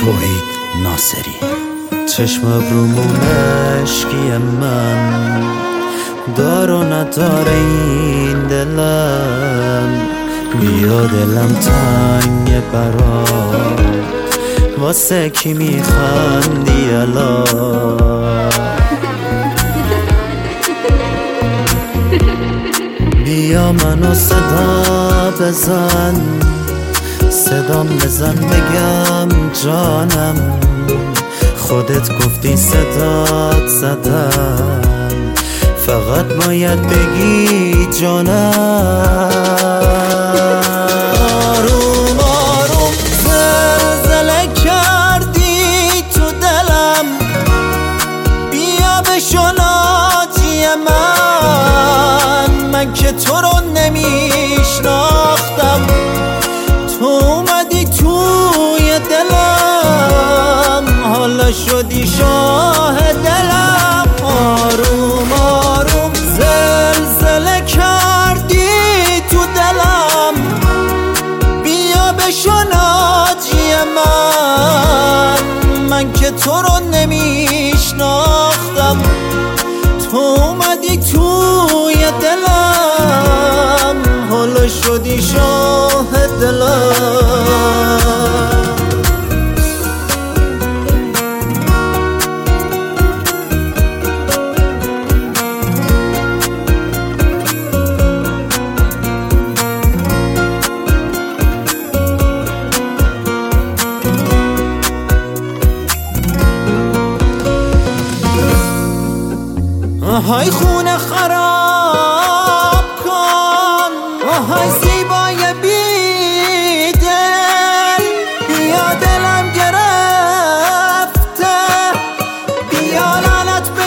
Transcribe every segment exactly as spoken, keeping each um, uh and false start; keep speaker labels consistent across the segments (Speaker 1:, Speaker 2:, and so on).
Speaker 1: توحید ناصری. چشم ابرومون اشکی من دار و نداره این دلم، بیا دلم تنگ برات واسه کی میخندی الان؟ بیا منو صدا بزن، صدام بزن بگم جانم، خودت گفتی صدات زدم، فقط باید بگی جانم. آروم آروم زلزله کردی تو دلم، بیا بشو ناجی من، من که تو رو نمیشناختم، تو اومدی توی دلم، حالا شدی شاه دلم. آروم آروم زلزله کردی تو دلم، بیا بشو ناجی من، من که تو رو نمیشناختم، تو اومدی توی دلم، حالا شدی شاه دلم. آهای خونه خراب کن، آهای زیبای بیدل، بیا دلم گرفته، بیا لعنت به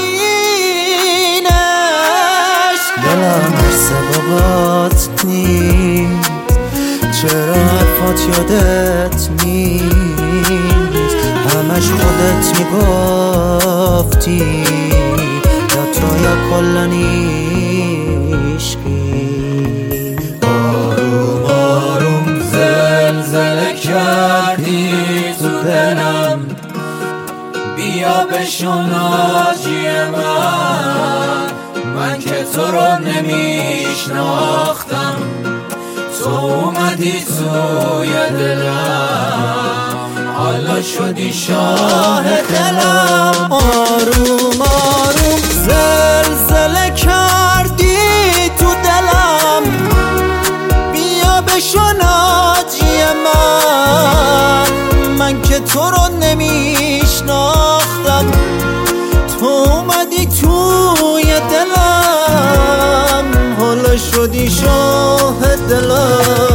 Speaker 1: اینش. دلم مرسه بابات نیست، چرا حرفات یادت نیست، همش خودت میگفتی تو یا کلن عشقی.
Speaker 2: آروم آروم زلزله کردی تو دلم، بیا بشو ناجی من، من که تو رو نمیشناختم، تو اومدی توی دلم، حالا شدی شاه دلم.
Speaker 1: آروم آروم زلزله کردی تو دلم، بیا بشو ناجی من، من که تو رو نمیشناختم، تو اومدی توی دلم، حالا شدی شاه دلم.